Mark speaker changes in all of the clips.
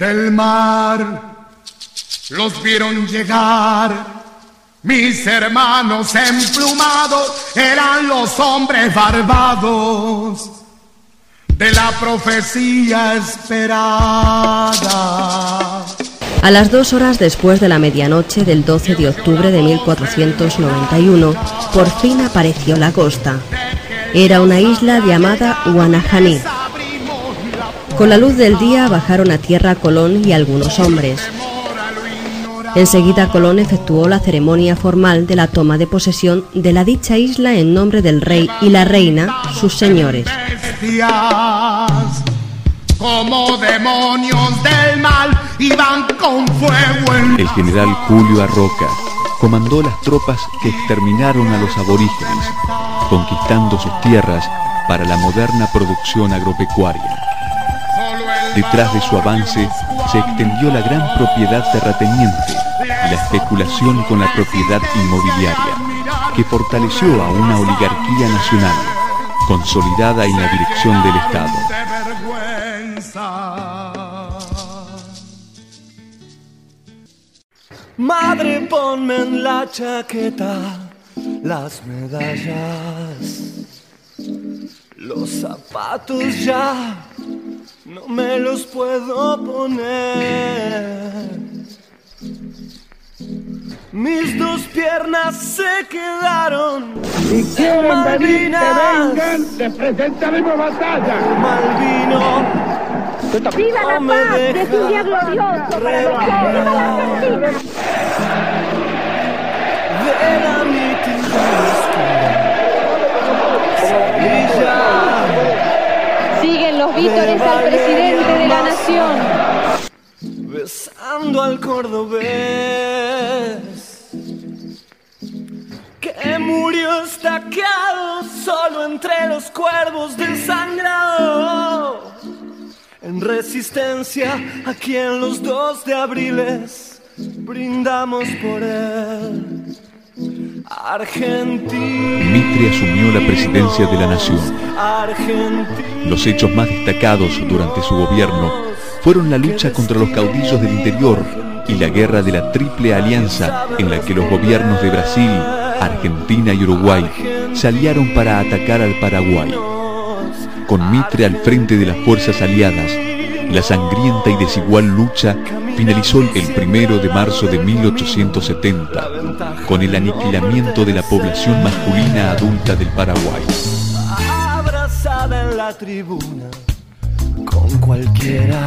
Speaker 1: del mar los vieron llegar. Mis hermanos emplumados eran los hombres barbados de la profecía esperada.
Speaker 2: A las 2 horas después de la medianoche del 12 de octubre de 1491, por fin apareció la costa. Era una isla llamada Guanajaní. Con la luz del día bajaron a tierra Colón y algunos hombres. Enseguida Colón efectuó la ceremonia formal de la toma de posesión de la dicha isla en nombre del rey y la reina, sus señores.
Speaker 1: Como demonios del mal iban con fuego en...
Speaker 3: El general Julio Arroca comandó las tropas que exterminaron a los aborígenes, conquistando sus tierras para la moderna producción agropecuaria. Detrás de su avance se extendió la gran propiedad terrateniente y la especulación con la propiedad inmobiliaria, que fortaleció a una oligarquía nacional, consolidada en la dirección del Estado.
Speaker 4: Madre, ponme en la chaqueta las medallas, los zapatos ya no me los puedo poner. Mis dos piernas se quedaron.
Speaker 5: Si quieren
Speaker 4: Malvinas,
Speaker 5: venir, que vengan, les presentaremos batalla.
Speaker 4: Malvino,
Speaker 6: ¡Viva la paz! ¡Es un día glorioso para los pobres! ¡Viva la Argentina!
Speaker 4: de la mitad
Speaker 6: Siguen los vítores al presidente de la nación.
Speaker 4: besando al cordobés que murió estaqueado solo entre los cuervos desangrado. En resistencia, aquí en los 2 de abriles, brindamos por él. Argentina.
Speaker 3: Mitre asumió la presidencia de la nación. Los hechos más destacados durante su gobierno fueron la lucha contra los caudillos del interior y la guerra de la Triple Alianza, en la que los gobiernos de Brasil, Argentina y Uruguay se aliaron para atacar al Paraguay. Con Mitre al frente de las fuerzas aliadas, la sangrienta y desigual lucha finalizó el 1 de marzo de 1870, con el aniquilamiento de la población masculina adulta del Paraguay.
Speaker 4: Abrazada en la tribuna con cualquiera.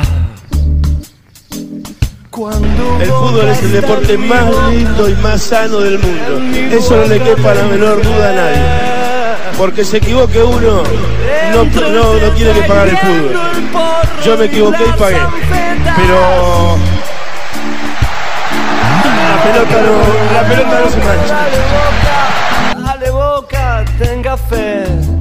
Speaker 7: El fútbol es el deporte más lindo y más sano del mundo. Eso no le quepa la menor duda a nadie. Porque se equivoque uno, no tiene que pagar el fútbol. Yo me equivoqué y pagué. Pero la pelota no se mancha.
Speaker 4: Dale Boca, tenga fe,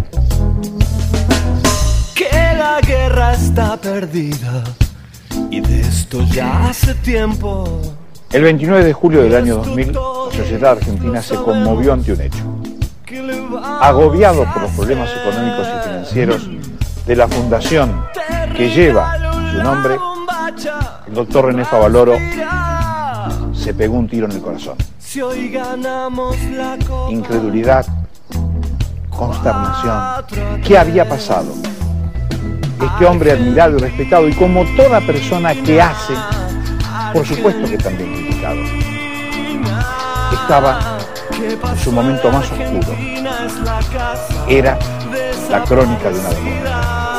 Speaker 4: que la guerra está perdida. Y de esto ya hace tiempo.
Speaker 8: El 29 de julio del año 2000, la sociedad argentina se conmovió ante un hecho. Agobiado por los problemas económicos y financieros de la fundación que lleva su nombre, el doctor René Favaloro se pegó un tiro en el corazón. Incredulidad, consternación. ¿Qué había pasado? Este hombre admirado y respetado, y como toda persona que hace, por supuesto que también criticado, estaba en su momento más oscuro. Era la crónica de una derrota.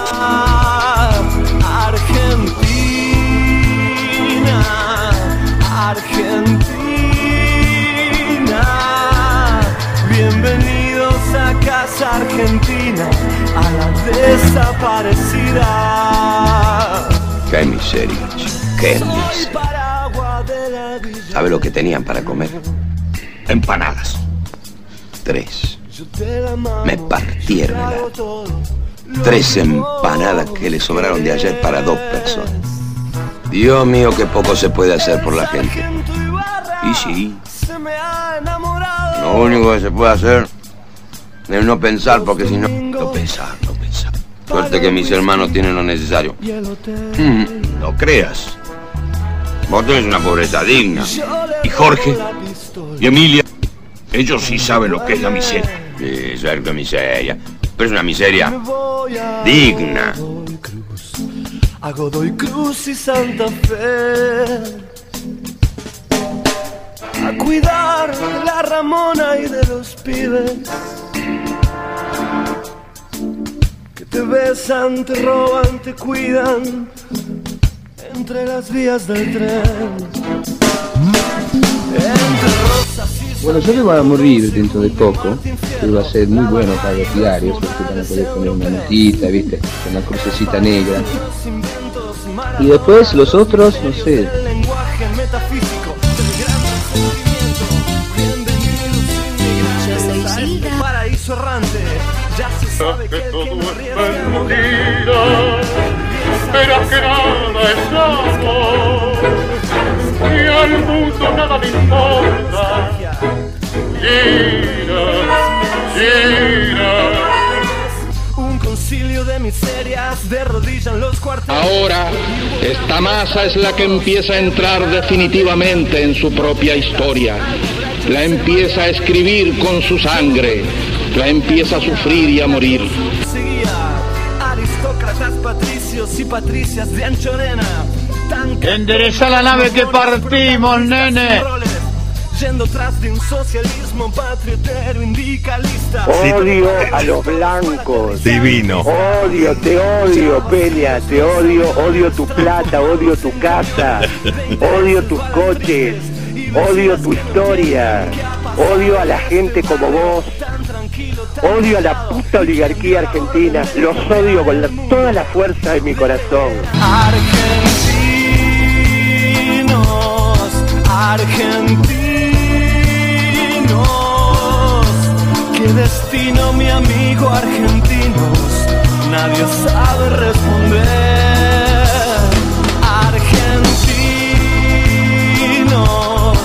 Speaker 4: Argentina, bienvenidos a casa Argentina, a la desaparecida.
Speaker 9: Qué miseria, qué miseria. ¿Sabe lo que tenían para comer? Empanadas. 3. Me partieron el alma. 3 empanadas que le sobraron de ayer para 2 personas. Dios mío, qué poco se puede hacer por la gente. Y sí, lo único que se puede hacer es no pensar, porque si no... No pensar. Suerte que mis hermanos tienen lo necesario. No creas Vos tenés una pobreza digna. Y Jorge y Emilia, ellos sí saben lo que es la miseria. Sí, cerca miseria. Pero es una miseria digna.
Speaker 4: A Godoy Cruz y Santa Fe, a cuidar de la Ramona y de los pibes que te besan, te roban, te cuidan entre las vías del tren.
Speaker 10: Bueno, yo le voy a morir dentro de poco, que va a ser muy bueno para los diarios, porque van a poder poner una notita, ¿viste? Con una crucecita negra. Y después los otros, no sé.
Speaker 4: Paraíso errante, ya se sabe que todo es mentira,
Speaker 1: pero que nada es amor, y al mundo nada le importa. Gira, gira.
Speaker 4: Un concilio de miserias, de rodillas en los cuarteles.
Speaker 11: Ahora, esta masa es la que empieza a entrar definitivamente en su propia historia. La empieza a escribir con su sangre, la empieza a sufrir y a morir.
Speaker 4: Seguía aristócratas, patricios y patricias de Anchorena.
Speaker 1: Endereza la nave que partimos, nene.
Speaker 4: Yendo tras de un socialismo patriotero indicalista.
Speaker 12: Odio a los blancos.
Speaker 13: Divino.
Speaker 12: Te odio, Peña, te odio. Odio tu plata, odio tu casa. Odio tus coches. Odio tu historia. Odio a la gente como vos. Odio a la puta oligarquía argentina. Los odio con toda la fuerza de mi corazón.
Speaker 4: Argentinos. Qué destino, mi amigo, argentinos, nadie sabe responder. Argentinos,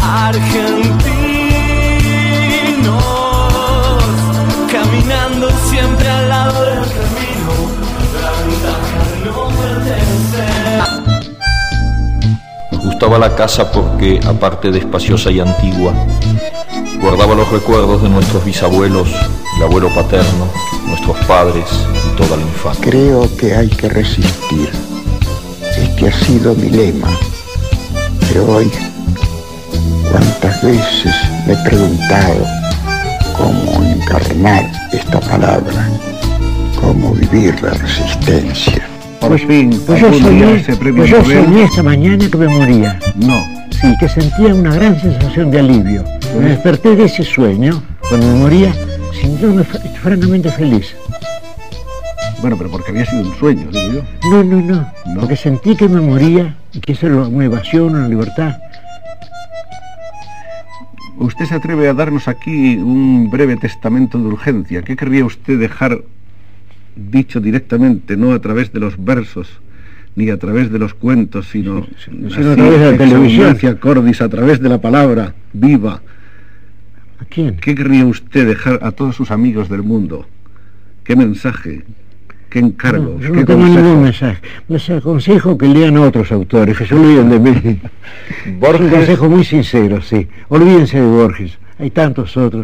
Speaker 4: argentinos, caminando siempre al lado del camino, la ventaja de no pertenecer.
Speaker 14: Nos gustaba la casa porque, aparte de espaciosa y antigua, guardaba los recuerdos de nuestros bisabuelos, el abuelo paterno, nuestros padres y toda la infancia.
Speaker 15: Creo que hay que resistir. Este ha sido mi lema. Pero hoy, cuántas veces me he preguntado cómo encarnar esta palabra, cómo vivir la resistencia.
Speaker 16: Por fin, yo soñé esta mañana que me moría.
Speaker 13: No.
Speaker 16: Sí, que sentía una gran sensación de alivio. Me desperté de ese sueño, cuando me moría, sintiéndome francamente feliz.
Speaker 13: Bueno, pero porque había sido un sueño, digo yo.
Speaker 16: No. Porque sentí que me moría y que eso era una evasión, una libertad.
Speaker 13: Usted se atreve a darnos aquí un breve testamento de urgencia. ¿Qué querría usted dejar dicho directamente, no a través de los versos, ni a través de los cuentos, sino
Speaker 16: a través de la televisión?
Speaker 13: Cordis, a través de la palabra viva.
Speaker 16: ¿A quién?
Speaker 13: ¿Qué querría usted dejar a todos sus amigos del mundo? ¿Qué mensaje? ¿Qué encargo?
Speaker 16: Yo no tengo ningún mensaje. Les aconsejo que lean a otros autores, que se olviden de mí. Borges. Es un consejo muy sincero, sí. Olvídense de Borges. Hay tantos otros.